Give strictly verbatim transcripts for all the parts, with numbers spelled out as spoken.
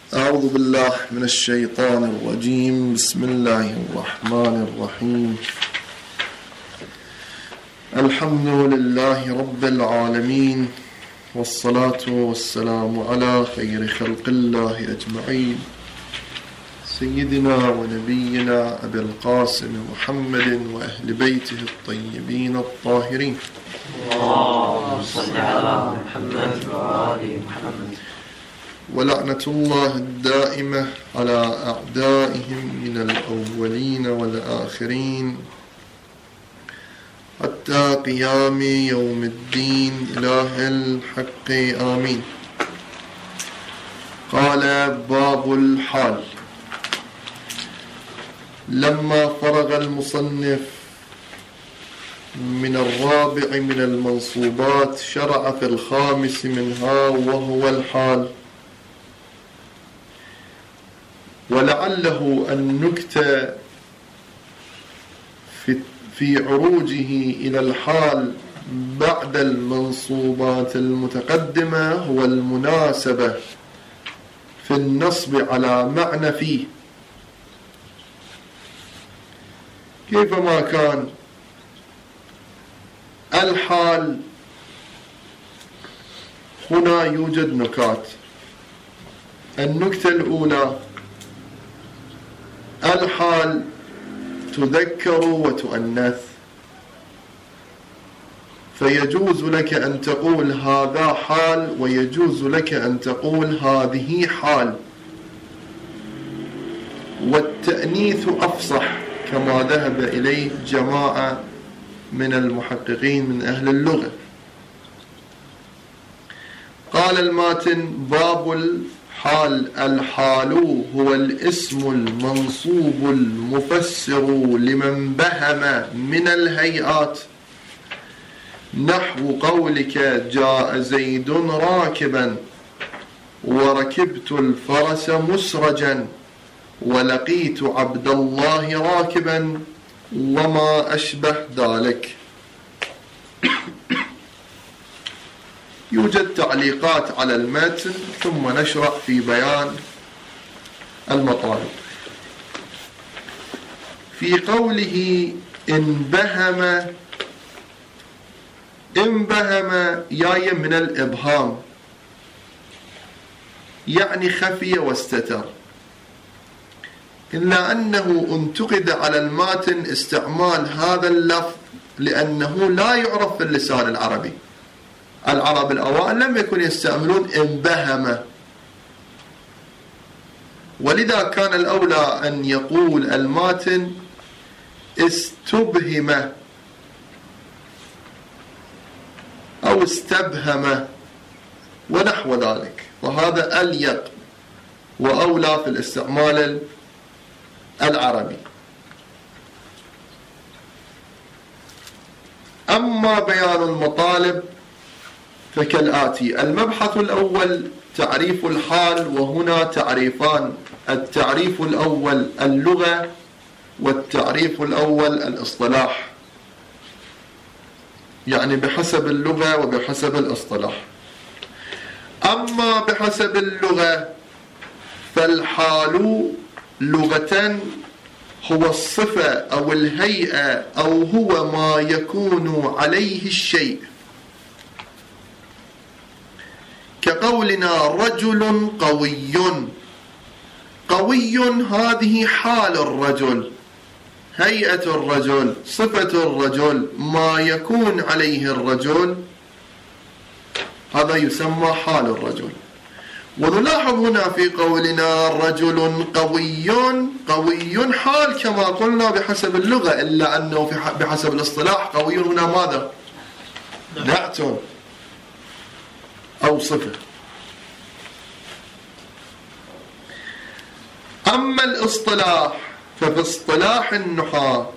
أعوذ بالله من الشيطان الرجيم. بسم الله الرحمن الرحيم. الحمد لله رب العالمين، والصلاة والسلام على خير خلق الله أجمعين، سيدنا ونبينا أبي القاسم محمد وأهل بيته الطيبين الطاهرين. اللهم صل على محمد وآل محمد. ولعنة الله الدائمة على أعدائهم من الأولين والآخرين حتى قيام يوم الدين، إله الحق آمين. قال: باب الحال. لما فرغ المصنف من الرابع من المنصوبات شرع في الخامس منها وهو الحال. ولعله النكتة في في عروجه إلى الحال بعد المنصوبات المتقدمة هو المناسبة في النصب على معنى فيه، كيفما كان الحال هنا يوجد نكات. النكتة الأولى: الحال تذكر وتؤنث، فيجوز لك أن تقول هذا حال، ويجوز لك أن تقول هذه حال. والتأنيث أفصح كما ذهب إليه جماعة من المحققين من أهل اللغة. قال الماتن: باب الحال. الحال هو الاسم المنصوب المفسر لمن بهم من الهيئات، نحو قولك: جاء زيد راكبا، وركبت الفرس مسرجا، ولقيت عبد الله راكبا، وما أشبه ذلك. يوجد تعليقات على المتن ثم نشرع في بيان المطالب. في قوله انبهم، انبهم جاي من الإبهام، يعني خفي واستتر، إلا أنه انتقد على الماتن استعمال هذا اللفظ لأنه لا يعرف في اللسان العربي. العرب الأوائل لم يكن يستعملون انبهم، ولذا كان الأولى أن يقول الماتن استبهم أو استبهم ونحو ذلك، وهذا أليق وأولى في الاستعمال العربي. أما بيان المطالب فكالآتي: المبحث الأول تعريف الحال، وهنا تعريفان: التعريف الأول اللغة، والتعريف الأول الاصطلاح، يعني بحسب اللغة وبحسب الاصطلاح. أما بحسب اللغة فالحال لغة هو الصفة أو الهيئة أو هو ما يكون عليه الشيء، كقولنا رجل قوي. قوي هذه حال الرجل، هيئة الرجل، صفة الرجل، ما يكون عليه الرجل، هذا يسمى حال الرجل. ونلاحظ هنا في قولنا رجل قوي، قوي حال كما قلنا بحسب اللغة، إلا أنه بحسب الاصطلاح قوي هنا ماذا؟ نعت أو صفة. أما الاصطلاح ففي اصطلاح النحاة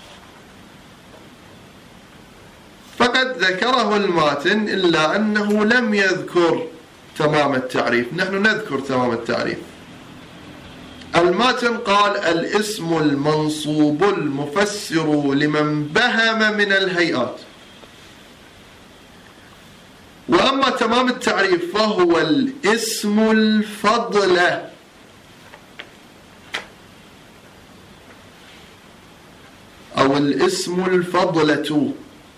فقد ذكره الماتن، إلا أنه لم يذكر تمام التعريف. نحن نذكر تمام التعريف. الماتن قال: الاسم المنصوب المفسر لمن بهم من الهيئات. وأما تمام التعريف فهو الاسم الفضل أو الاسم الفضلة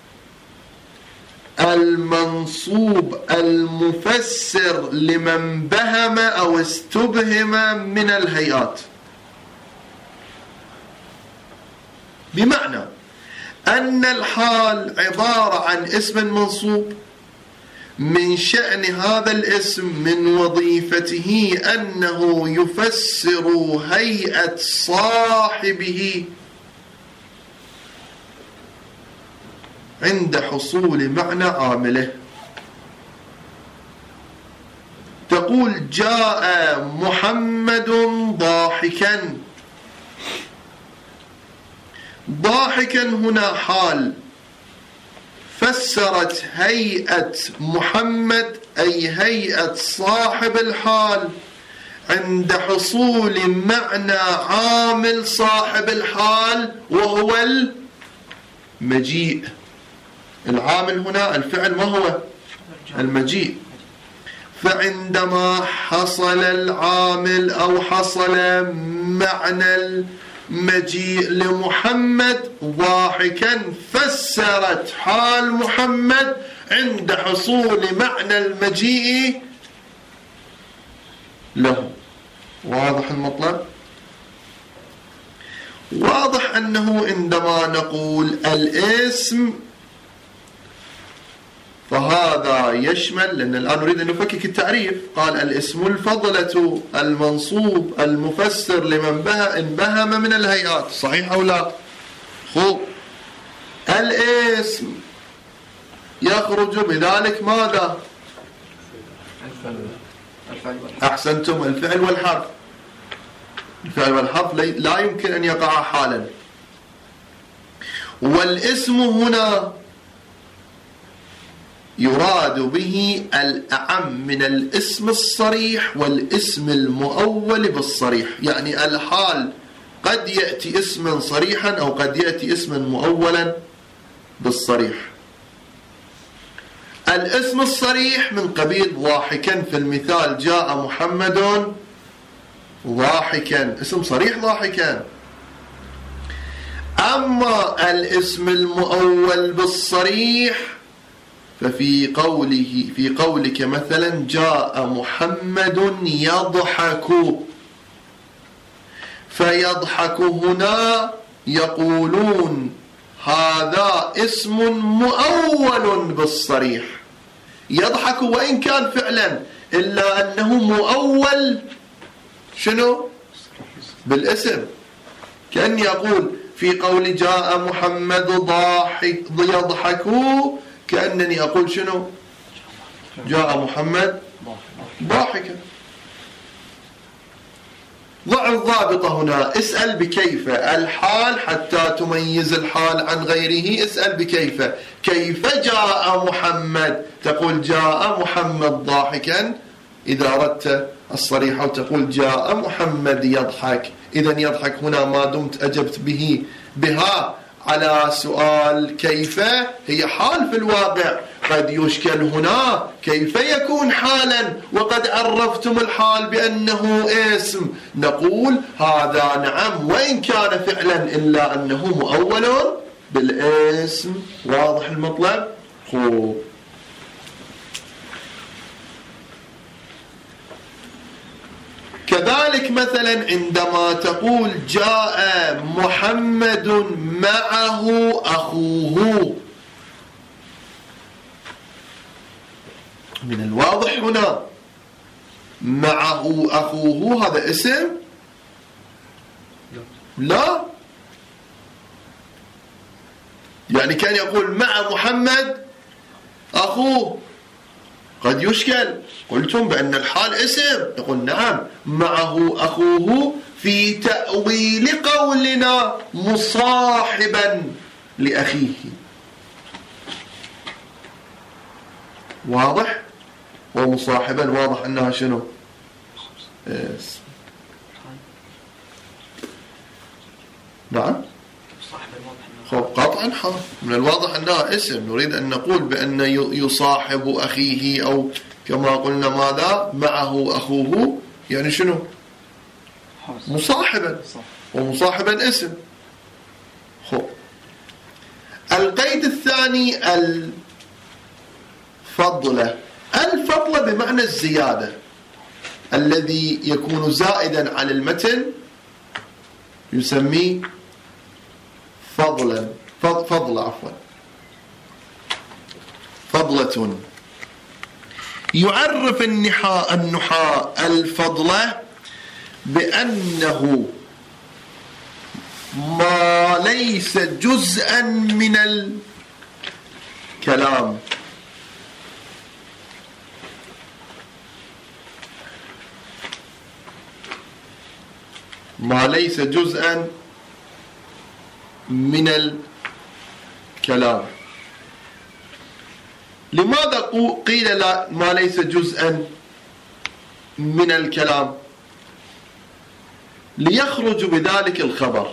المنصوب المفسر لمن بهم أو استبهم من الهيئات. بمعنى أن الحال عبارة عن اسم منصوب، من شأن هذا الاسم من وظيفته أنه يفسر هيئة صاحبه عند حصول معنى عامله. تقول جاء محمد ضاحكا. ضاحكا هنا حال فسرت هيئة محمد أي هيئة صاحب الحال عند حصول معنى عامل صاحب الحال وهو المجيء. العامل هنا الفعل ما هو؟ المجيء. فعندما حصل العامل أو حصل معنى المجيء لمحمد ضاحكا فسرت حال محمد عند حصول معنى المجيء له. واضح المطلب؟ واضح أنه عندما نقول الاسم فهذا يشمل، لأن الآن نريد أن نفكك التعريف. قال الاسم الفضلة المنصوب المفسر لمن بهم من الهيئات. صحيح أو لا؟ خب الاسم يخرج بذلك ماذا؟ أحسنتم، الفعل والحرف. الفعل والحرف لا يمكن أن يقع حالا. والاسم هنا يراد به الأعم من الاسم الصريح والاسم المؤول بالصريح. يعني الحال قد يأتي اسما صريحا أو قد يأتي اسما مؤولا بالصريح. الاسم الصريح من قبيل ضاحكا، في المثال جاء محمد ضاحكا، اسم صريح ضاحكا. أما الاسم المؤول بالصريح ففي قوله في قولك مثلا جاء محمد يضحك، فيضحك هنا يقولون هذا اسم مؤول بالصريح. يضحك وإن كان فعلا إلا أنه مؤول شنو؟ بالاسم. كأن يقول في قول جاء محمد ضاحك يضحك كأنني أقول شنو؟ جاء محمد ضاحكا. ضع الضابطة هنا. اسأل بكيف الحال حتى تميز الحال عن غيره. اسأل بكيف. كيف جاء محمد؟ تقول جاء محمد ضاحكا إذا أردت الصريح، أو تقول جاء محمد يضحك. إذن يضحك هنا ما دمت أجبت به بها على سؤال كيف هي حال في الواقع. قد يشكل هنا كيف يكون حالا وقد عرفتم الحال بأنه اسم. نقول هذا نعم وإن كان فعلا إلا أنه مؤول بالاسم. واضح المطلب؟ خوب. كذلك مثلا عندما تقول جاء محمد معه أخوه، من الواضح هنا معه أخوه هذا اسم؟ لا. يعني كان يقول مع محمد أخوه، قد يشكل. قلتم بأن الحال اسم، يقول نعم معه أخوه في تأويل قولنا مصاحبا لأخيه. واضح؟ ومصاحبا واضح أنها شنو؟ اسم. نعم خب قطعا حرف. من الواضح أنها اسم. نريد أن نقول بأن يصاحب أخيه، أو كما قلنا ماذا معه أخوه، يعني شنو؟ مصاحبا. ومصاحبا اسم. خب القيد الثاني الفضلة. الفضلة بمعنى الزيادة، الذي يكون زائدا على المتن يسميه فضلا فضلة عفوا فضلة. يعرف النحاة النحاة الفضلة بأنه ما ليس جزءا من الكلام، ما ليس جزءا من الكلام. لماذا قيل لا ما ليس جزءا من الكلام؟ ليخرج بذلك الخبر.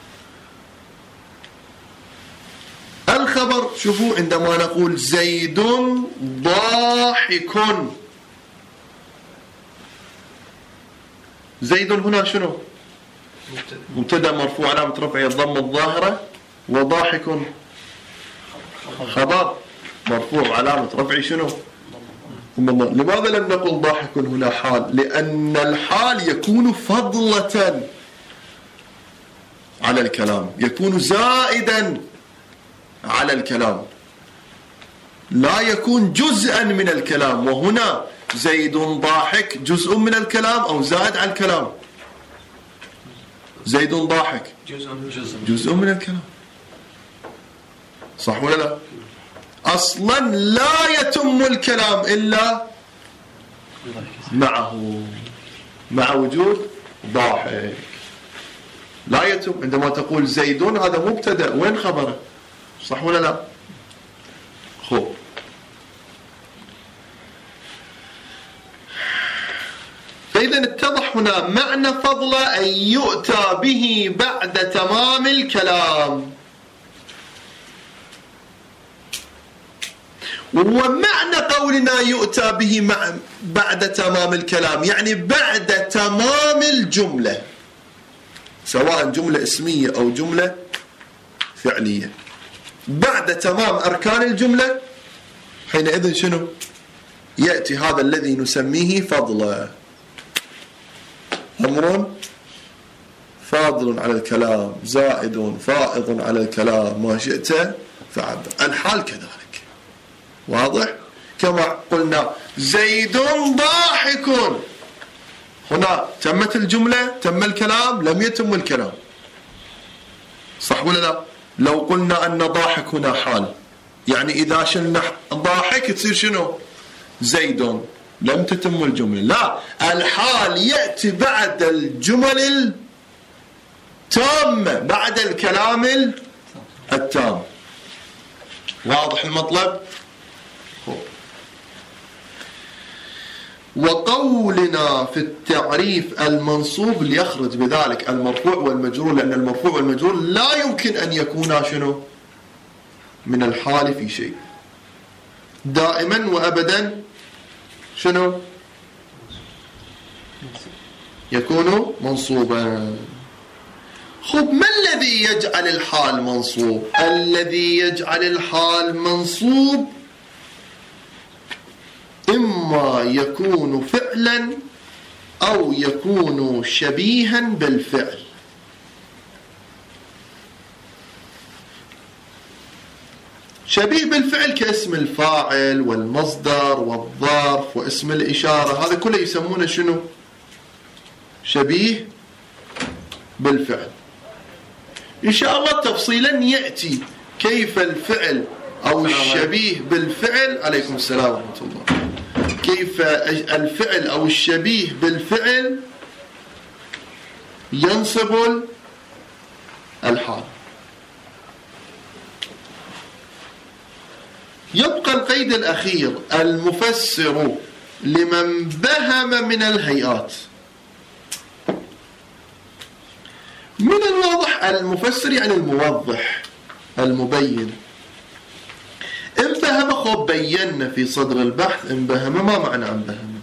الخبر شوفوا عندما نقول زيد ضاحك، زيد هنا شنو؟ مبتدا مرفوع علامة رفعه الضمة الظاهرة، وضاحك خبر مرفوع علامة رفعه شنو؟ لماذا لم نقل ضاحك هنا حال؟ لأن الحال يكون فضلة على الكلام، يكون زائدا على الكلام، لا يكون جزءا من الكلام. وهنا زيد ضاحك جزء من الكلام أو زائد على الكلام؟ زيد ضاحك جزء جزء من الكلام، صح ولا لا؟ أصلا لا يتم الكلام إلا معه، مع وجود ضاحك لا يتم. عندما تقول زيد هذا مبتدأ، وين خبره؟ صح ولا لا؟ خب فإذا اتضح هنا معنى فضل أن يؤتى به بعد تمام الكلام، ومعنى قولنا يؤتى به بعد تمام الكلام يعني بعد تمام الجملة، سواء جملة اسمية أو جملة فعلية. بعد تمام أركان الجملة حينئذ شنو؟ يأتي هذا الذي نسميه فضلا، أمر فاضل على الكلام، زائد فائض على الكلام، ما شئت فعبر. الحال كذلك، واضح؟ كما قلنا زيد ضاحك، هنا تمت الجملة، تم الكلام، لم يتم الكلام، صح ولا لا؟ لو قلنا أن ضاحك هنا حال، يعني إذا شلنا ضاحك تصير شنو؟ زيد، لم تتم الجملة. لا، الحال يأتي بعد الجمل التامة، بعد الكلام التام. واضح المطلب؟ وقولنا في التعريف المنصوب ليخرج بذلك المرفوع والمجرور، لأن المرفوع والمجرور لا يمكن أن يكونا شنو؟ من الحال في شيء، دائما وأبدا شنو؟ يكون منصوبا. خب ما الذي يجعل الحال منصوب؟ الذي يجعل الحال منصوب إما يكون فعلا أو يكون شبيها بالفعل. شبيه بالفعل كاسم الفاعل والمصدر والظرف واسم الإشارة، هذا كله يسمونه شنو؟ شبيه بالفعل. إن شاء الله تفصيلا يأتي كيف الفعل أو الشبيه بالفعل، عليكم السلام ورحمة الله، كيف الفعل أو الشبيه بالفعل ينصب الحال. يبقى القيد الأخير المفسر لمن بهم من الهيئات. من الواضح المفسر يعني الموضح المبين. إن فهم خب بينا في صدر البحث، إن بهم ما معنى أن بهم.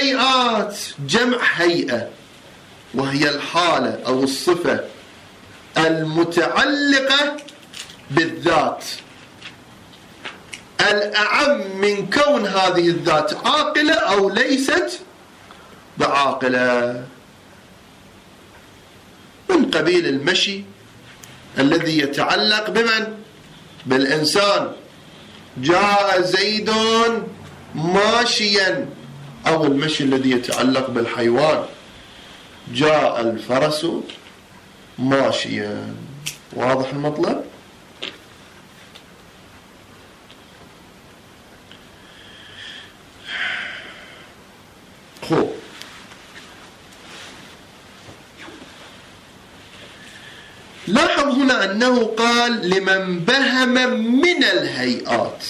الهيئات جمع هيئة، وهي الحالة أو الصفة المتعلقة بالذات، الأعم من كون هذه الذات عاقلة أو ليست بعاقلة، من قبيل المشي الذي يتعلق بمن؟ بالإنسان. جاء زيد ماشيا، أو المشي الذي يتعلق بالحيوان. جاء الفرس ماشيا. واضح المطلب؟ خو لاحظ هنا أنه قال لمن بهم من الهيئات.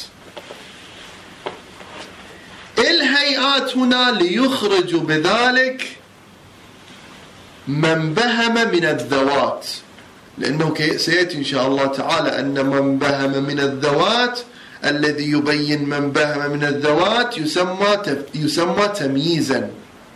الهيئات هنا ليخرج بذلك من بهم من الذوات، لأنه سيأتي إن شاء الله تعالى أن من بهم من الذوات الذي يبين من بهم من الذوات يسمى يسمى تمييزا،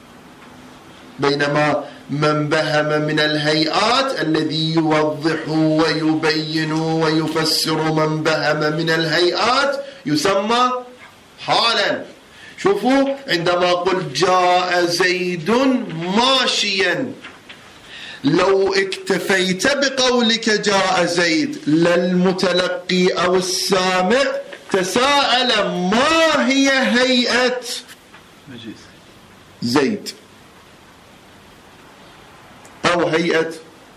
بينما من بهم من الهيئات الذي يوضح ويبين ويفسر من بهم من الهيئات يسمى حالا. شوفوا عندما قل جاء زيد ماشيا، لو اكتفيت بقولك جاء زيد للمتلقي أو السامع تساءل ما هي هيئة زيد أو هيئة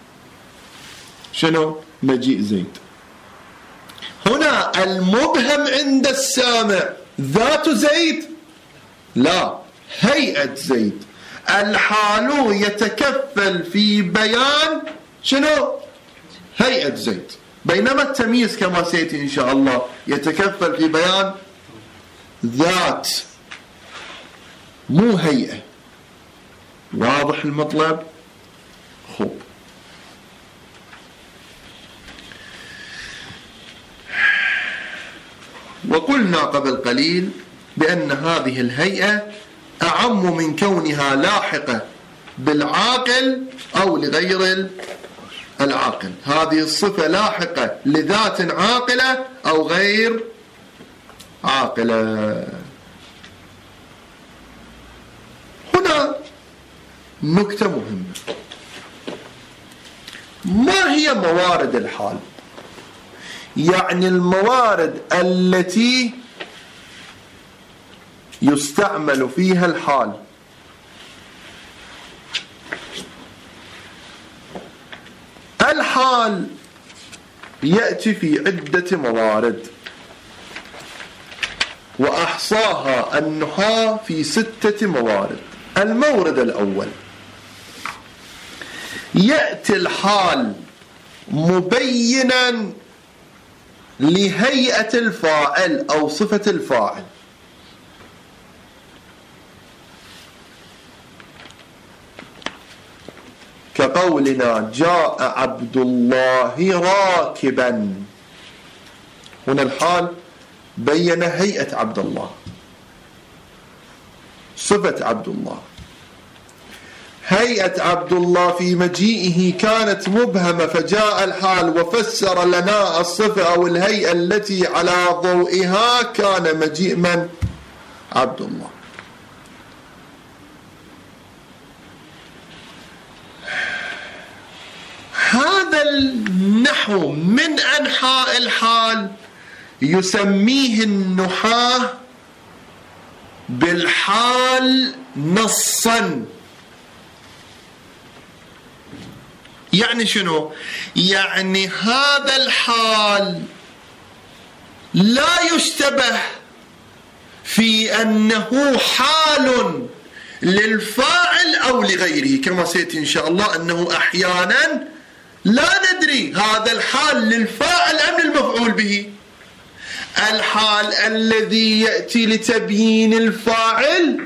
شنو مجيء زيد. هنا المبهم عند السامع ذات زيد؟ لا، هيئة زيد. الحال يتكفل في بيان شنو هيئة زيد، بينما التمييز كما سيأتي إن شاء الله يتكفل في بيان ذات مو هيئة. واضح المطلب؟ خوب. وقلنا قبل قليل بأن هذه الهيئة أعم من كونها لاحقة بالعاقل أو لغير العاقل. هذه الصفة لاحقة لذات عاقلة أو غير عاقلة. هنا نكتة مهمة، ما هي موارد الحال؟ يعني الموارد التي يستعمل فيها الحال. الحال يأتي في عدة موارد وأحصاها النحاة في ستة موارد. المورد الأول، يأتي الحال مبينا لهيئة الفاعل أو صفة الفاعل. كقولنا جاء عبد الله راكبا، هنا الحال بين هيئة عبد الله، صفة عبد الله. هيئة عبد الله في مجيئه كانت مبهمة، فجاء الحال وفسر لنا الصفة أو الهيئة التي على ضوئها كان مجيء من؟ عبد الله. هذا النحو من أنحاء الحال يسميه النحاة بالحال نصا. يعني شنو؟ يعني هذا الحال لا يشتبه في أنه حال للفاعل أو لغيره، كما سيأتي إن شاء الله أنه أحيانا لا ندري هذا الحال للفاعل أم للمفعول به. الحال الذي يأتي لتبيين الفاعل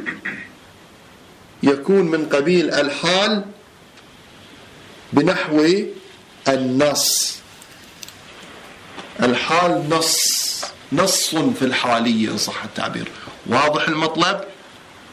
يكون من قبيل الحال بنحو النص. الحال نص، نص في الحالية إن صح التعبير. واضح المطلب؟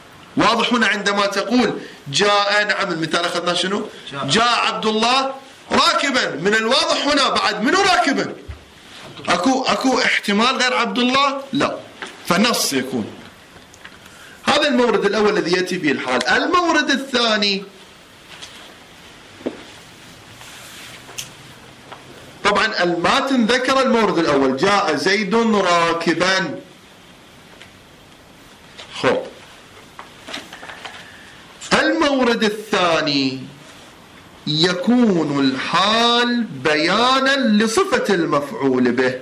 واضح هنا عندما تقول جاء، نعم المثال أخذنا شنو؟ جاء عبد الله راكبا، من الواضح هنا بعد منو راكبا؟ اكو اكو احتمال غير عبد الله؟ لا، فنص يكون. هذا المورد الاول الذي ياتي فيه الحال. المورد الثاني طبعا الماتن ذكر المورد الاول، جاء زيد راكبا. خب المورد الثاني يكون الحال بيانا لصفة المفعول به،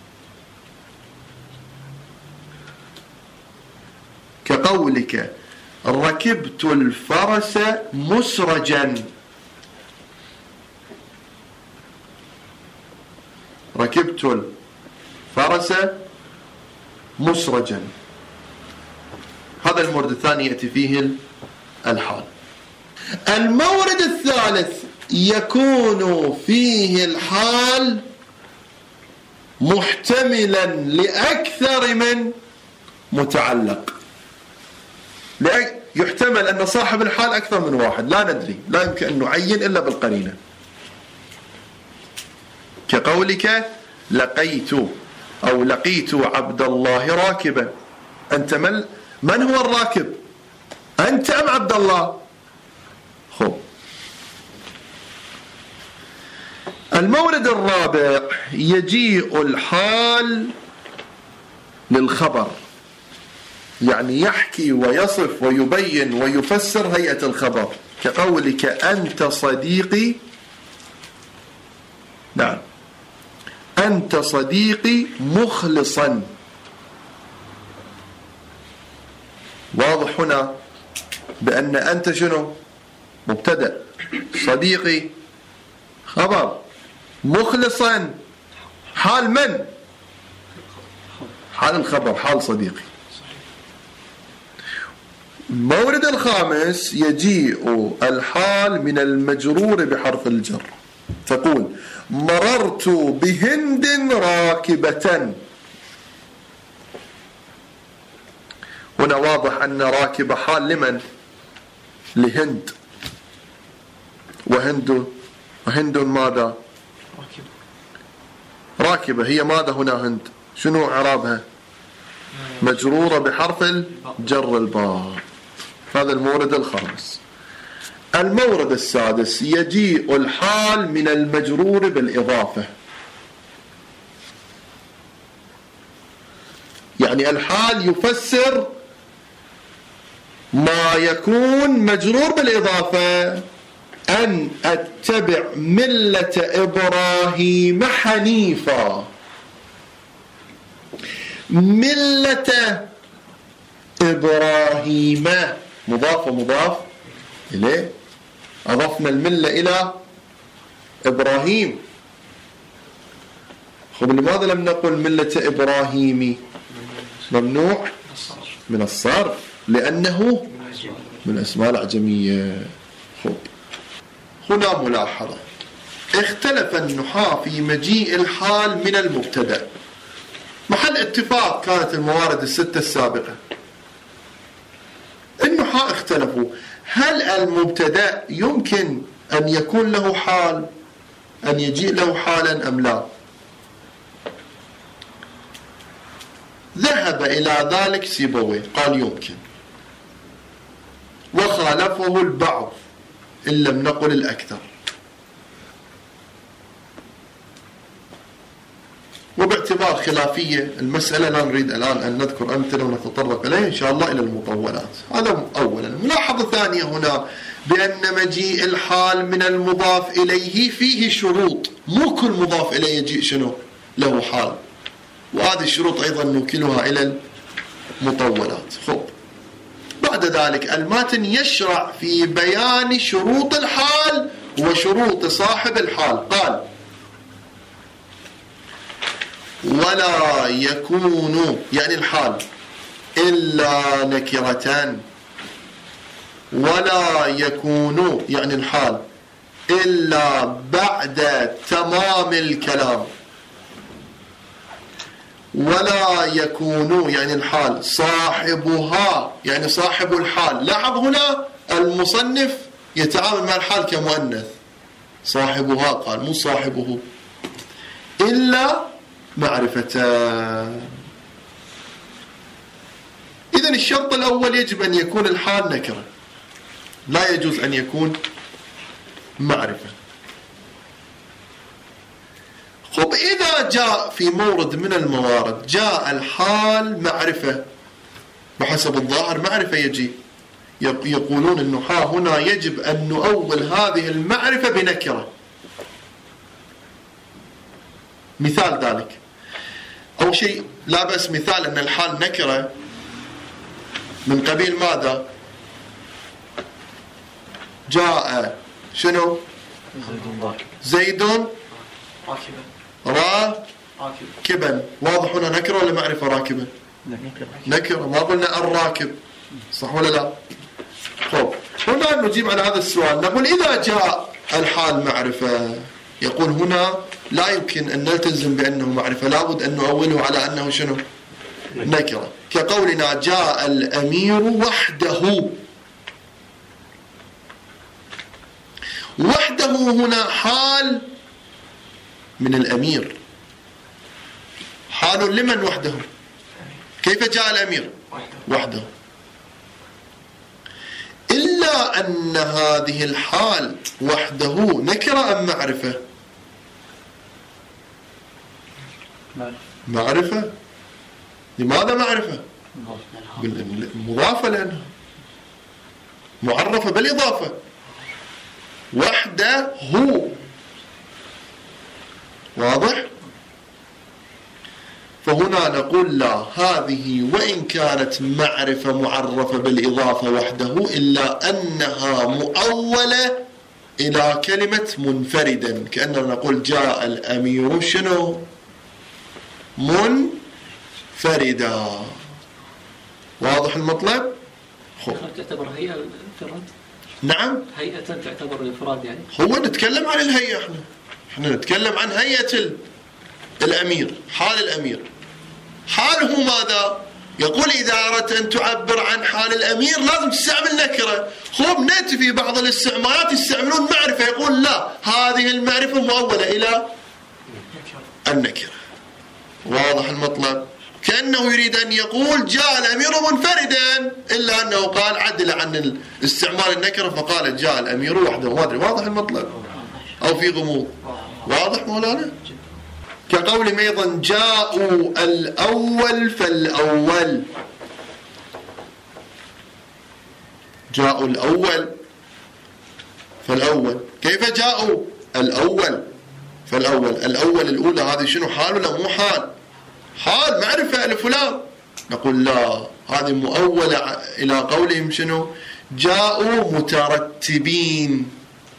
كقولك ركبت الفرس مسرجا. ركبت الفرس مسرجا، هذا المورد الثاني يأتي فيه الحال. المورد الثالث يكون فيه الحال محتملا لأكثر من متعلق، يحتمل أن صاحب الحال أكثر من واحد، لا ندري، لا يمكن أن نعين إلا بالقرينة، كقولك لقيت أو لقيت عبد الله راكبا. أنت من, من هو الراكب؟ أنت أم عبد الله؟ خب المورد الرابع يجيء الحال للخبر، يعني يحكي ويصف ويبين ويفسر هيئة الخبر، كقولك أنت صديقي. نعم، أنت صديقي مخلصا. واضح هنا بأن أنت شنو؟ مبتدأ، صديقي خبر، مخلصا حال من؟ حال الخبر، حال صديقي. المورد الخامس يجيء الحال من المجرور بحرف الجر، تقول مررت بهند راكبة. هنا واضح أن راكبة حال لمن؟ لهند. وهند وهند ماذا؟ راكبة، هي ماذا هنا هند؟ شنو إعرابها؟ مجرورة بحرف الجر الباء. هذا المورد الخامس. المورد السادس يجيء الحال من المجرور بالإضافة، يعني الحال يفسر ما يكون مجرور بالإضافة. أن أتبع ملة إبراهيم حنيفا. ملة إبراهيم مضاف ومضاف إليه، أضفنا الملة إلى إبراهيم. خب لماذا لم نقل ملة إبراهيم؟ ممنوع من الصرف لأنه من الأسماء الأعجمية. خب هنا ملاحظة، اختلف النحاة في مجيء الحال من المبتدأ. محل اتفاق كانت الموارد الستة السابقة. النحاة اختلفوا، هل المبتدأ يمكن أن يكون له حال، أن يجيء له حالا أم لا؟ ذهب إلى ذلك سيبويه، قال يمكن، وخالفه البعض إن لم نقل الأكثر. وباعتبار خلافية المسألة لا نريد الآن أن نذكر أمثلة ونتطرق إليه إن شاء الله إلى المطولات. هذا أولا. ملاحظة ثانية هنا بأن مجيء الحال من المضاف إليه فيه شروط، مو كل مضاف إليه يجيء شنو له حال، وهذه الشروط أيضا نوكلها إلى المطولات. خب بعد ذلك الماتن يشرع في بيان شروط الحال وشروط صاحب الحال. قال ولا يكون يعني الحال إلا نكرة، ولا يكون يعني الحال إلا بعد تمام الكلام، ولا يكون يعني الحال صاحبها يعني صاحب الحال. لاحظ هنا المصنف يتعامل مع الحال كمؤنث، صاحبها، قال مو صاحبه، إلا معرفتان. إذن الشرط الأول يجب أن يكون الحال نكرة، لا يجوز أن يكون معرفة. خب إذا جاء في مورد من الموارد جاء الحال معرفة، بحسب الظاهر معرفة يجي، يقولون النحاة هنا يجب أن نؤول هذه المعرفة بنكرة. مثال ذلك، أول شيء لا بأس مثال أن الحال نكرة من قبيل ماذا؟ جاء شنو؟ زيد راكبا. واضح هنا نكرة ولا معرفة راكبا؟ نكرة، ما قلنا الراكب، صح ولا لا؟ طيب هنا نجيب على هذا السؤال، نقول إذا جاء الحال معرفة، يقول هنا لا يمكن أن نلتزم بأنه معرفة، لابد أن نؤوله على أنه شنو؟ نكرة، كقولنا جاء الأمير وحده. وحده هنا حال من الأمير، حال لمن وحده؟ كيف جاء الأمير؟ وحده. إلا أن هذه الحال وحده نكرة أم معرفة؟ معرفة. لماذا معرفة؟ مضافة، لأنها معرفة بالإضافة. وحده هو، واضح؟ فهنا نقول لا، هذه وإن كانت معرفة معرفة بالإضافة وحده، إلا أنها مؤولة إلى كلمة منفردا، كأننا نقول جاء الأمير شنو؟ منفردا. واضح المطلب؟ تعتبر هيئة الانفراد؟ نعم، هيئة تعتبر الانفراد يعني. هو نتكلم عن الهيئة، احنا احنا نتكلم عن هيئة الأمير، حال الأمير. حاله ماذا؟ يقول إذا أردت أن تعبر عن حال الأمير لازم تستعمل نكرة. خب نأتي في بعض الاستعمالات يستعملون معرفة، يقول لا، هذه المعرفة مؤولة إلى النكرة. واضح المطلب؟ كأنه يريد أن يقول جاء الأمير منفردا، إلا أنه قال عدل عن استعمال النكرة فقال جاء الأمير وحده. واضح المطلب أو في غموض؟ واضح مولانا؟ كقولهم أيضا جاءوا الأول فالأول. جاءوا الأول فالأول، كيف جاءوا الأول فالأول؟ الأول الأولى هذه شنو، حال ولا مو حال؟ حال معرفة لفلان. نقول لا، هذه مؤولة إلى قولهم شنو؟ جاءوا مترتبين.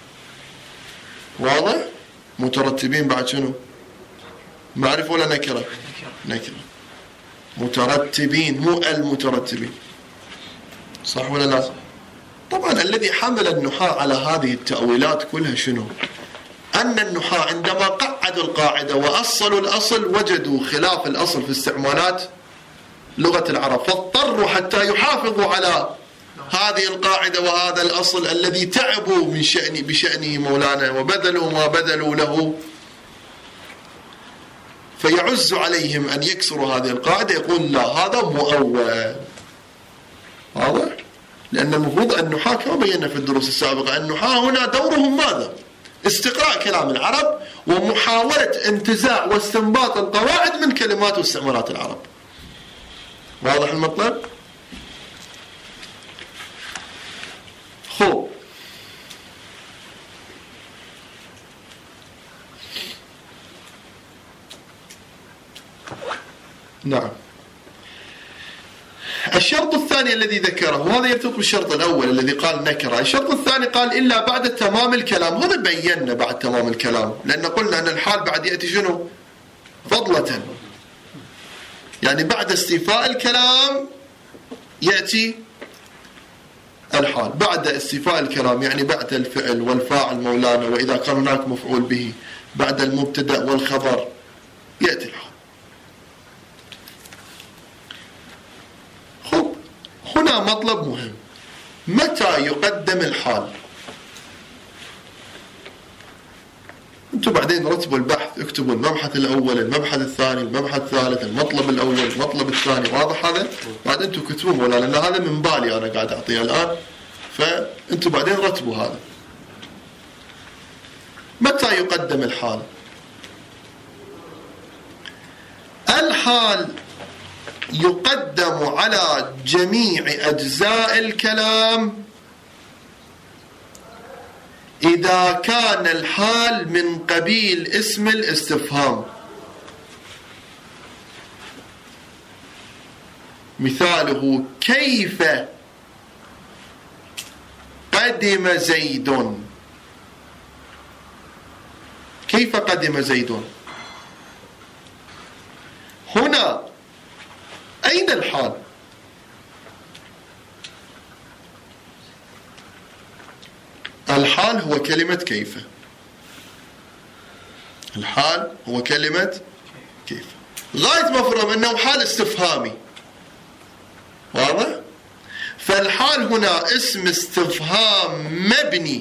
واضح؟ مترتبين بعد شنو؟ معرفة ولا نكرة؟ نكرة. مترتبين، مو المترتبين، صح ولا لا؟ طبعا الذي حمل النحاة على هذه التأويلات كلها شنو؟ أن النحاة عندما قعدوا القاعدة وأصلوا الأصل وجدوا خلاف الأصل في استعمالات لغة العرب، فاضطروا حتى يحافظوا على هذه القاعدة وهذا الأصل الذي تعبوا من شأن بشأنه مولانا وبذلوا ما بذلوا له، فيعز عليهم أن يكسروا هذه القاعدة. يقول لا، هذا مؤول. واضح؟ لأن المفروض النحاة كما بينا في الدروس السابقة، النحاة هنا دورهم ماذا؟ استقراء كلام العرب ومحاولة انتزاع واستنباط القواعد من كلمات واستعمالات العرب. واضح المطلب؟ خب نعم. الشرط الثاني الذي ذكره، وهذا يرتبط بالشرط الأول الذي قال نكرة. الشرط الثاني قال إلا بعد تمام الكلام. هذا بينا بعد تمام الكلام، لأن قلنا أن الحال بعد يأتي شنو؟ فضلة، يعني بعد استيفاء الكلام يأتي الحال. بعد استيفاء الكلام يعني بعد الفعل والفاعل مولانا، وإذا كان هناك مفعول به، بعد المبتدأ والخبر يأتي الحال. خب هنا مطلب مهم، متى يقدم الحال؟ أنتم بعدين رتبوا البحث، اكتبوا المبحث الأول، المبحث الثاني، المبحث الثالث، المطلب الأول، المطلب الثاني، واضح هذا؟ بعد أنتم كتبوه، ولا لأن هذا من بالي أنا قاعد أعطيه الآن، فأنتم بعدين رتبوا هذا. متى يقدم الحال؟ الحال يقدم على جميع أجزاء الكلام إذا كان الحال من قبيل اسم الاستفهام. مثاله: كيف قدم زيد؟ كيف قدم زيد؟ هنا أين الحال؟ الحال هو كلمة كيف. الحال هو كلمة كيف، غاية مفهوم أنه حال استفهامي، واضح؟ فالحال هنا اسم استفهام مبني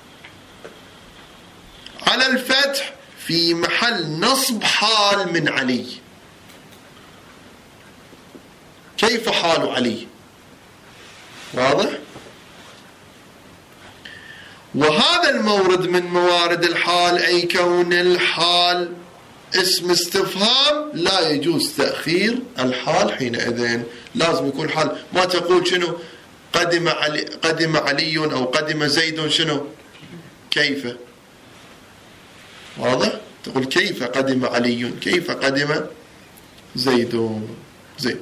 على الفتح في محل نصب حال من علي. كيف حال علي؟ واضح؟ وهذا المورد من موارد الحال، أي كون الحال اسم استفهام، لا يجوز تأخير الحال حينئذ، لازم يكون حال. ما تقول شنو قدم علي قدم علي أو قدم زيد، شنو كيف، واضح؟ تقول كيف قدم علي، كيف قدم زيد. زيد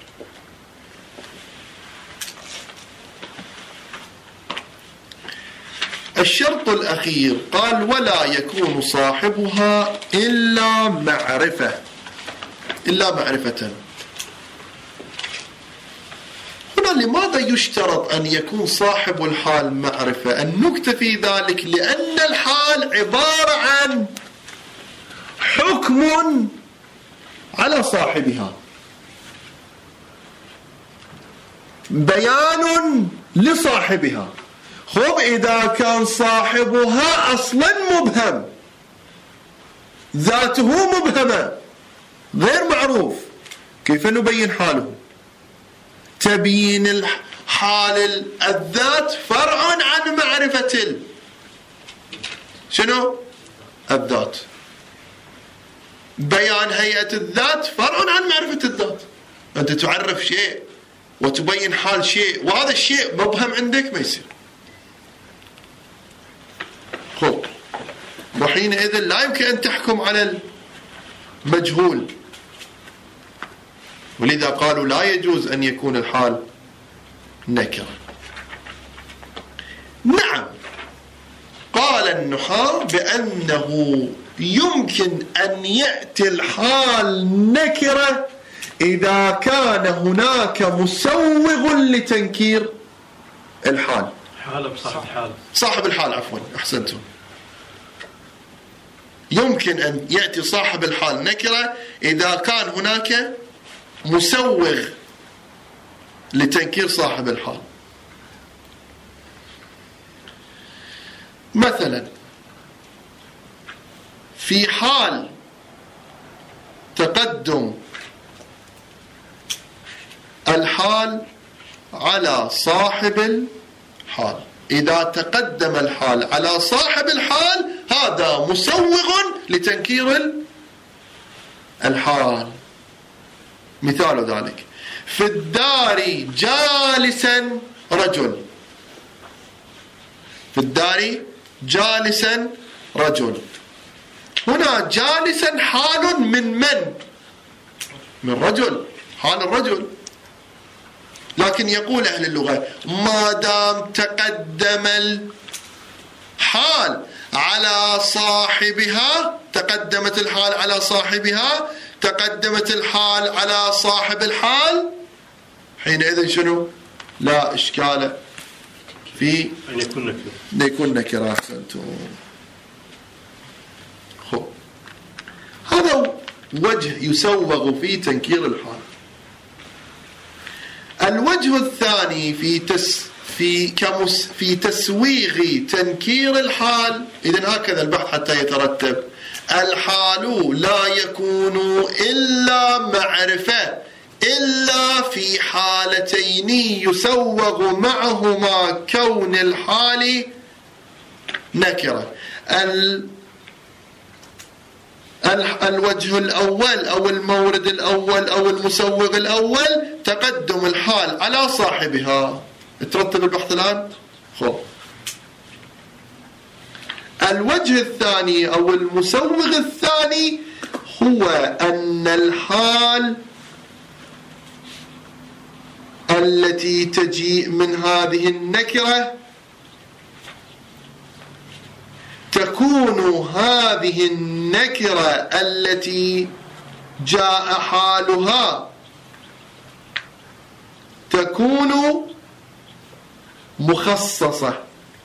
الشرط الأخير قال: ولا يكون صاحبها إلا معرفة، إلا معرفة. هنا لماذا يشترط أن يكون صاحب الحال معرفة؟ النكتة في ذلك لأن الحال عبارة عن حكم على صاحبها، بيان لصاحبها. خب إذا كان صاحبها أصلا مبهم، ذاته مبهمة غير معروف، كيف نبين حاله؟ تبيين حال الذات فرع عن معرفة ال... شنو؟ الذات. بيان هيئة الذات فرع عن معرفة الذات. أنت تعرف شيء وتبين حال شيء وهذا الشيء مبهم عندك، ما يصير. خب وحينئذ لا يمكن أن تحكم على المجهول، ولذا قالوا لا يجوز أن يكون الحال نكرة. نعم، قال النحاة بأنه يمكن أن يأتي الحال نكرة إذا كان هناك مسوغ لتنكير الحال. حالة بصاحب الحال، صاحب الحال عفوا، أحسنتم. يمكن أن يأتي صاحب الحال نكرة إذا كان هناك مسوغ لتنكير صاحب الحال. مثلا في حال تقدم الحال على صاحب الحال، إذا تقدم الحال على صاحب الحال هذا مسوغ لتنكير الحال. مثال ذلك: في الدار جالسا رجل. في الدار جالسا رجل، هنا جالسا حال من من؟ من رجل، حال الرجل. لكن يقول أهل اللغة ما دام تقدم الحال على صاحبها، تقدمت الحال على صاحبها، تقدمت الحال على صاحب الحال، حينئذ شنو؟ لا إشكال في أن يكون نكرة. يكون نكرة. أحسنتم. خب هذا وجه يسوغ في تنكير الحال. الوجه الثاني في تس في كمس في تسويغ تنكير الحال. إذن هكذا البحث حتى يترتب. الحال لا يكون إلا معرفة إلا في حالتين يسوغ معهما كون الحال نكرة. ال الوجه الأول أو المورد الأول أو المسوغ الأول تقدم الحال على صاحبها. ترتب البحث الآن. خب الوجه الثاني أو المسوغ الثاني هو أن الحال التي تجيء من هذه النكرة تكون هذه النكرة التي جاء حالها تكون مخصصة،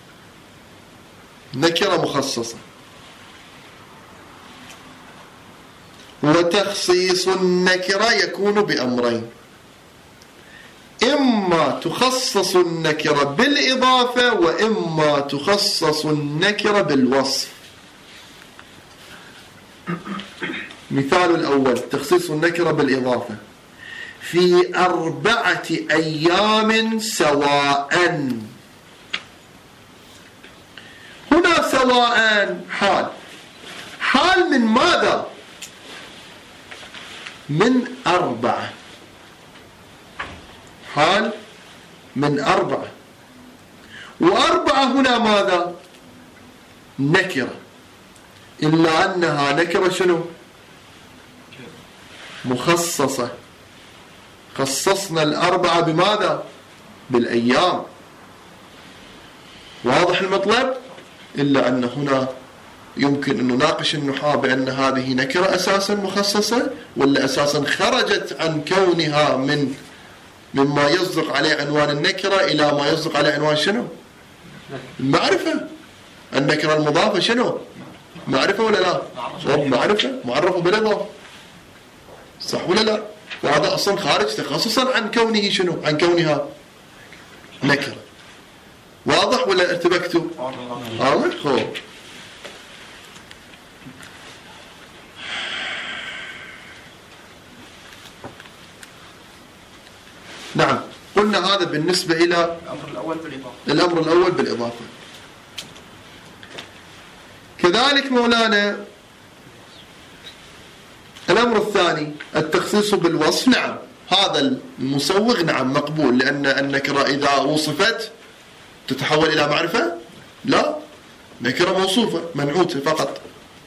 نكرة مخصصة. وتخصيص النكرة يكون بأمرين: إما تخصص النكرة بالإضافة وإما تخصص النكرة بالوصف. مثال الأول تخصيص النكرة بالإضافة: في أربعة أيام سواء. هنا سواء حال. حال من ماذا؟ من أربعة. حال من أربعة. وأربعة هنا ماذا؟ نكرة، إلا أنها نكرة شنو؟ مخصصة. خصصنا الأربعة بماذا؟ بالأيام. واضح المطلب؟ إلا أن هنا يمكن أن نناقش النحاة بأن هذه نكرة أساسا مخصصة ولا أساسا خرجت عن كونها من مما يصدق عليه عنوان النكرة إلى ما يصدق عليه عنوان شنو؟ المعرفة. النكرة المضافة شنو؟ معرفة ولا لا؟ معرفة معرفة بالإضافة، صح ولا لا؟ وهذا أصلا خارج تخصصا عن كونه شنو؟ عن كونها نكرة. واضح ولا ارتبكتوا؟ واضح. خو نعم، قلنا هذا بالنسبة إلى الأمر الأول بالإضافة. الأمر الأول بالإضافة. كذلك مولانا الأمر الثاني التخصيص بالوصف. نعم، هذا المسوغ نعم مقبول، لأن النكرة إذا وصفت تتحول إلى معرفة؟ لا، نكرة موصوفة منعوتة فقط.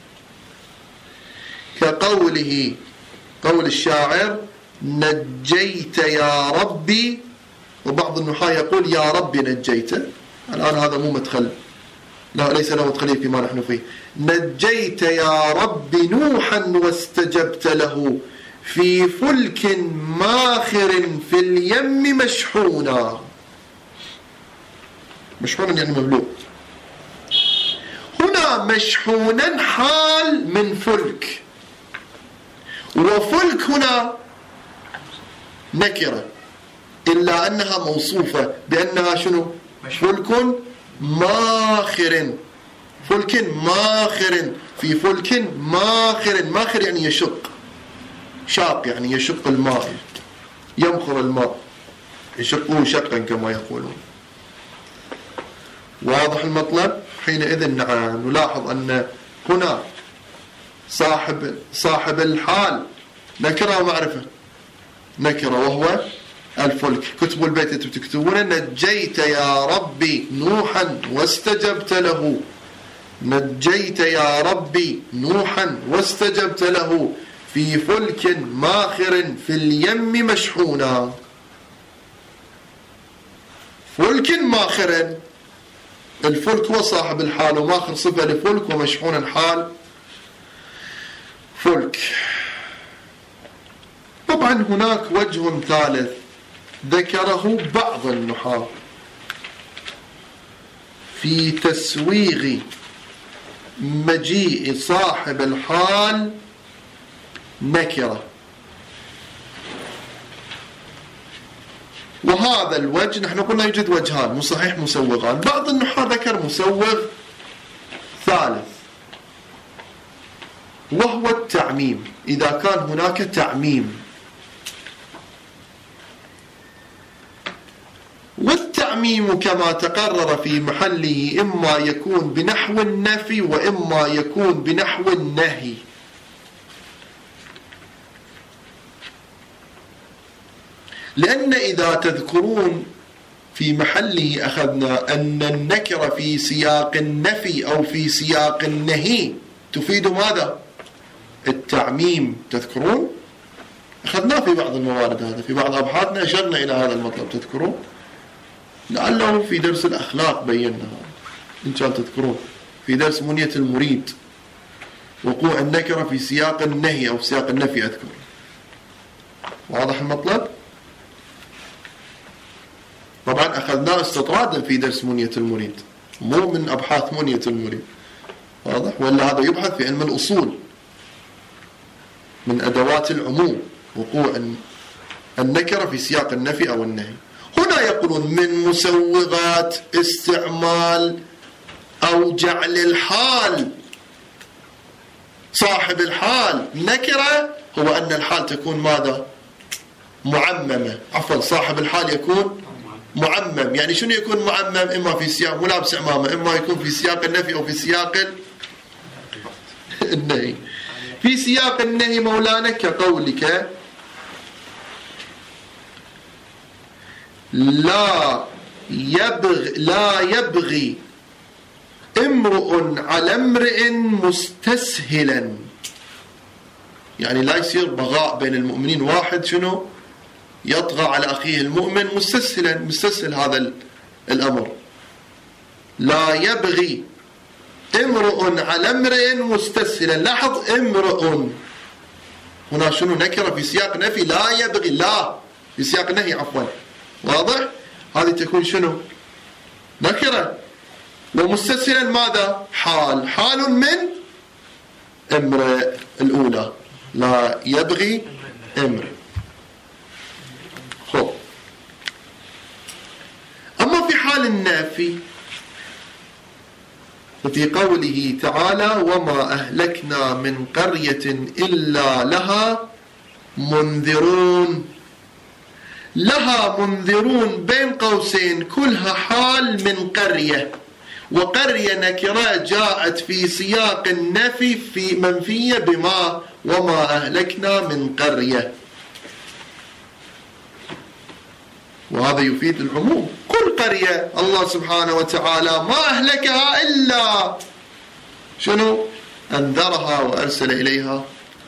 كقوله قول الشاعر: نجيت يا ربي. وبعض النحاة يقول يا ربي نجيت. الآن هذا مو مدخل، لا ليس له مدخلية فيما نحن فيه. نجيت يا ربي نوحا واستجبت له في فلك ماخر في اليم مشحونا. مشحونا يعني مملوء. هنا مشحونا حال من فلك، وفلك هنا نكرة، إلا أنها موصوفة بأنها شنو؟ فلك ماخر. فلك ماخر في فلك ماخر. ماخر يعني يشق، شاق يعني يشق الماء، يمخر الماء، يشقه شقا كما يقولون. واضح المطلب؟ حينئذ نعم نلاحظ أن هنا صاحب صاحب الحال نكرة ومعرفة. نكرة وهو الفلك. كتبوا البيت تكتبون: نجيت يا ربي نوحا واستجبت له. نجيت يا ربي نوحا واستجبت له في فلك ماخر في اليم مشحونا. فلك ماخر، الفلك هو صاحب الحال، وماخر صفة لفلك، ومشحون الحال فلك. طبعا هناك وجه ثالث ذكره بعض النحاة في تسويغ مجيء صاحب الحال نكرة. وهذا الوجه نحن قلنا يوجد وجهان، مو صحيح مسوغان. بعض النحاة ذكر مسوغ ثالث وهو التعميم، إذا كان هناك تعميم. والتعميم كما تقرر في محله إما يكون بنحو النفي وإما يكون بنحو النهي. لأن إذا تذكرون في محله أخذنا أن النكرة في سياق النفي أو في سياق النهي تفيد ماذا؟ التعميم. تذكرون؟ أخذناه في بعض الموارد، هذا في بعض أبحاثنا أشرنا إلى هذا المطلب. تذكرون؟ لعله في درس الأخلاق بينا، إن كان تذكرون في درس منية المريد، وقوع النكرة في سياق النهي أو في سياق النفي أذكر. واضح المطلب؟ طبعا أخذناه استطرادا في درس منية المريد، مو من أبحاث منية المريد. واضح؟ ولا هذا يبحث في علم الأصول من أدوات العموم، وقوع النكرة في سياق النفي أو النهي. هنا يقولون من مسوغات استعمال أو جعل الحال صاحب الحال نكرة هو أن الحال تكون ماذا؟ معممة. عفوا، صاحب الحال يكون معمم. يعني شنو يكون معمم؟ إما في سياق ملابس عمامة، إما يكون في سياق النفي أو في سياق النهي. في سياق النهي مولانا كقولك لا يبغي لا يبغي امرؤ على امرئ مستسهلا، يعني لا يصير بغاء بين المؤمنين، واحد شنو يطغى على أخيه المؤمن مستسهلا، مستسهل هذا الأمر. لا يبغي امرؤ على امرئ مستسهلا. لاحظ امرؤ هنا شنو؟ نكرة في سياق نفي. لا يبغي، لا في سياق نهي، عفوا. واضح؟ هذه تكون شنو؟ نكرة. ومستسهلا ماذا؟ حال، حال من امرئ الأولى. لا يبغي امرئ. خب. أما في حال النافي ففي قوله تعالى وما أهلكنا من قرية إلا لها منذرون. لها منذرون بين قوسين كلها حال من قرية، وقرية نكرة جاءت في سياق النفي في منفية بما وما أهلكنا من قرية، وهذا يفيد العموم. كل قرية الله سبحانه وتعالى ما أهلكها إلا شنو؟ أنذرها وأرسل إليها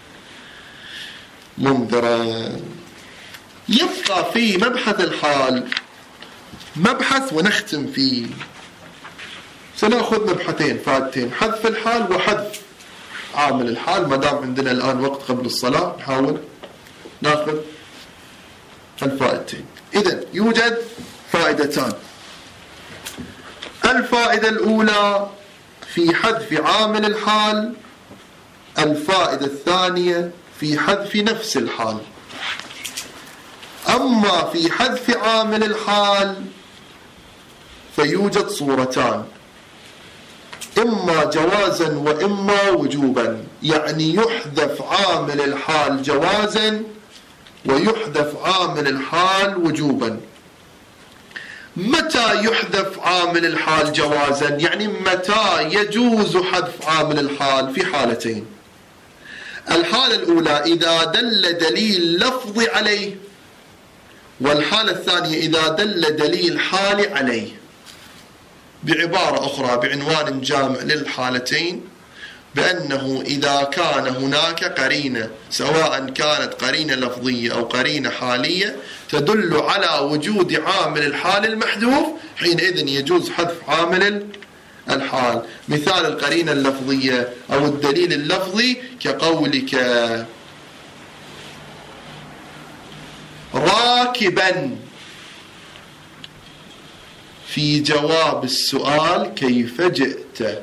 منذرا. يبقى في مبحث الحال مبحث ونختم فيه. سنأخذ مبحثين فائدتين، حذف الحال وحذف عامل الحال. ما دام عندنا الآن وقت قبل الصلاة نحاول ناخذ الفائدتين. إذن يوجد فائدتان. الفائدة الأولى في حذف عامل الحال، الفائدة الثانية في حذف نفس الحال. أما في حذف عامل الحال فيوجد صورتان، إما جوازا وإما وجوبا. يعني يحذف عامل الحال جوازا ويحذف عامل الحال وجوبا. متى يحذف عامل الحال جوازا؟ يعني متى يجوز حذف عامل الحال؟ في حالتين. الحالة الأولى إذا دل دليل لفظي عليه، والحالة الثانية إذا دل دليل حالي عليه. بعبارة أخرى بعنوان جامع للحالتين، بأنه إذا كان هناك قرينة سواء كانت قرينة لفظية أو قرينة حالية تدل على وجود عامل الحال المحذوف، حينئذ يجوز حذف عامل الحال. مثال القرينة اللفظية أو الدليل اللفظي كقولك راكبا في جواب السؤال كيف جئت.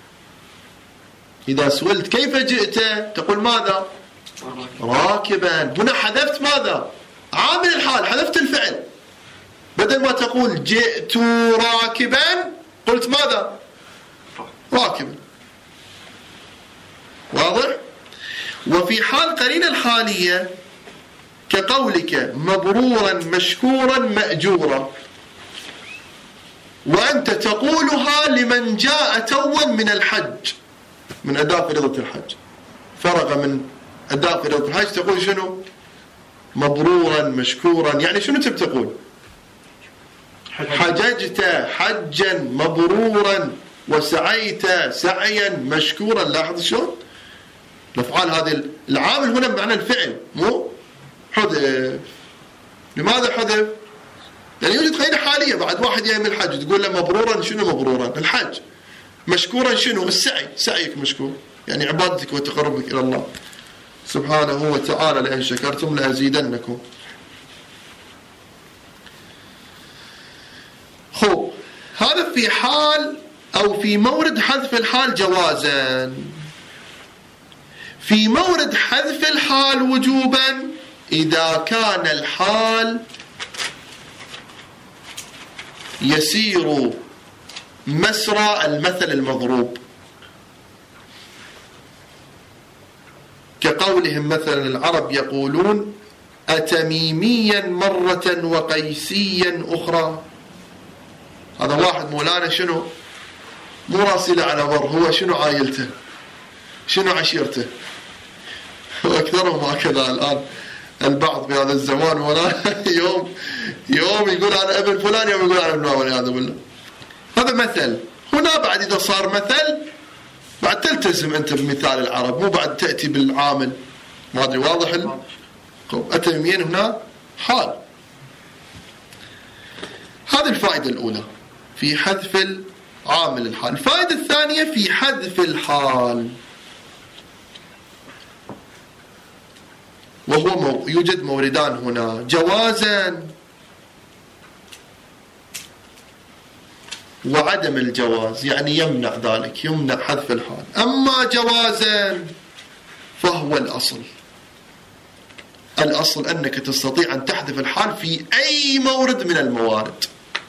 إذا سئلت كيف جئت تقول ماذا؟ راكبا. هنا حذفت ماذا؟ عامل الحال، حذفت الفعل. بدل ما تقول جئت راكبا قلت ماذا؟ راكبا. واضح؟ وفي حال قرينة الحالية كقولك مبرورا مشكورا مأجورا، وأنت تقولها لمن جاء توا من الحج، من أداء فريضة الحج، فرغ من أداء فريضة الحج، تقول شنو؟ مبرورا مشكورا. يعني شنو تبي تقول؟ حججت حجا مبرورا وسعيت سعيا مشكورا. لاحظ شلون الأفعال هذه العامل هنا بمعنى الفعل، مو حذف. لماذا حذف؟ يعني يوجد قرينة حالية بعد واحد جاي من الحج تقول له مبرورا. شنو مبرورا؟ الحج. مشكورا شنو؟ السعي، سعيك مشكور، يعني عبادتك وتقربك إلى الله سبحانه وتعالى. لئن شكرتم لأزيدنكم. خب هذا في حال أو في مورد حذف الحال جوازا. في مورد حذف الحال وجوبا إذا كان الحال يسير مسرى المثل المضروب، كقولهم مثلا العرب يقولون أتميميا مرة وقيسيا أخرى. هذا واحد مولانا شنو؟ مو راسله على بر، هو شنو عائلته؟ شنو عشيرته؟ واكثرهم هكذا الان البعض في هذا الزمان، ولا يوم يوم يقول انا ابن فلان، يوم يقول انا ابن فلان، والعياذ بالله. هذا مثل. هنا بعد اذا صار مثل بعد تلتزم انت بمثال العرب، مو بعد تاتي بالعامل. ما ادري واضح ال... اتميمين هنا حال. هذه الفائده الاولى في حذف العامل الحال. الفائده الثانيه في حذف الحال، وهو مو... يوجد موردان هنا، جوازا وعدم الجواز، يعني يمنع ذلك، يمنع حذف الحال. أما جوازا فهو الأصل. الأصل أنك تستطيع أن تحذف الحال في أي مورد من الموارد،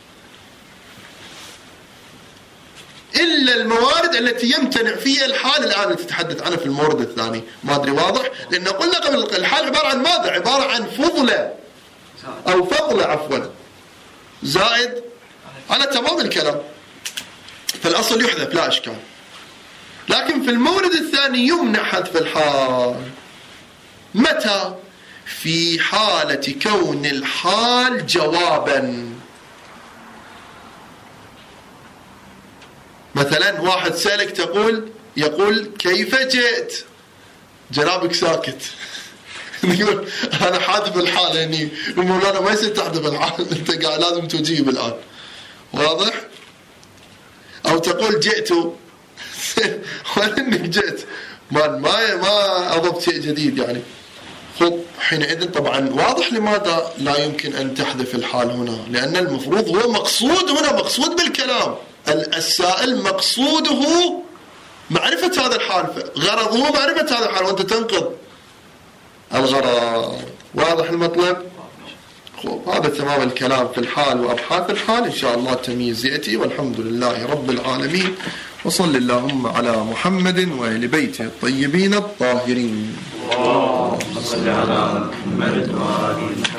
إلا الموارد التي يمتنع فيها الحال الآن اللي تتحدث عنها في المورد الثاني. ما أدري واضح؟ لأن قلنا قبل الحال عبارة عن ماذا؟ عبارة عن فضلة أو فضلة عفوا زائد على تمام الكلام، فالأصل يحذف لا إشكال. لكن في المورد الثاني يمنع حذف الحال. متى؟ في حالة كون الحال جوابا. مثلا واحد سألك تقول يقول كيف جئت؟ جنابك ساكت. يقول أنا حاذف الحال، يعني المولانا ما يصير تحذف الحال، أنت قاعد لازم تجيب الآن. واضح؟ أو تقول جئت وأنك جئت ما ما ما أضفت شيء جديد يعني. خب حينئذ طبعا واضح لماذا لا يمكن أن تحذف الحال هنا، لأن المفروض هو مقصود هنا، مقصود بالكلام السائل مقصوده معرفة هذا الحال، غرضه معرفة هذا الحال، وأنت تنقض الغرض. واضح المطلب؟ خب هذا تمام الكلام في الحال وأبحاث الحال. إن شاء الله التمييز يأتي، والحمد لله رب العالمين، وصل اللهم على محمد وآل بيته الطيبين الطاهرين. اللهم صل على محمد وآل محمد.